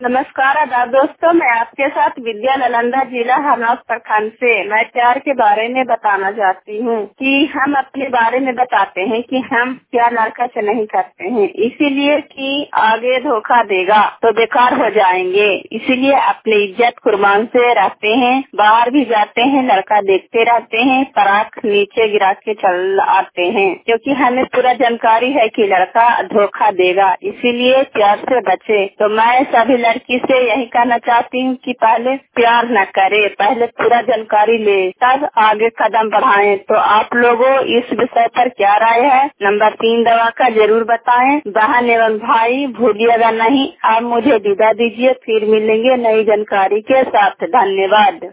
नमस्कार आदाब दोस्तों, मैं आपके साथ विद्या नालंदा जिला हरनौत प्रखंड से मैं प्यार के बारे में बताना चाहती हूँ कि हम अपने बारे में बताते हैं कि हम प्यार लड़का से नहीं करते हैं, इसीलिए कि आगे धोखा देगा तो बेकार हो जाएंगे। इसीलिए अपनी इज्जत कुर्बान से रहते हैं, बाहर भी जाते हैं, लड़का देखते रहते हैं, पराख नीचे गिरा के चल आते हैं, क्योंकि हमें पूरा जानकारी है कि लड़का धोखा देगा। इसीलिए प्यार से बचे। तो मैं सभी लड़की से यही कहना चाहती हूँ कि पहले प्यार न करे, पहले पूरा जानकारी ले, तब आगे कदम बढ़ाएं। तो आप लोगों इस विषय पर क्या राय है? नंबर 3 दवा का जरूर बताएं। बहन एवं भाई भूलिएगा नहीं। आप मुझे विदा दीजिए, फिर मिलेंगे नई जानकारी के साथ। धन्यवाद।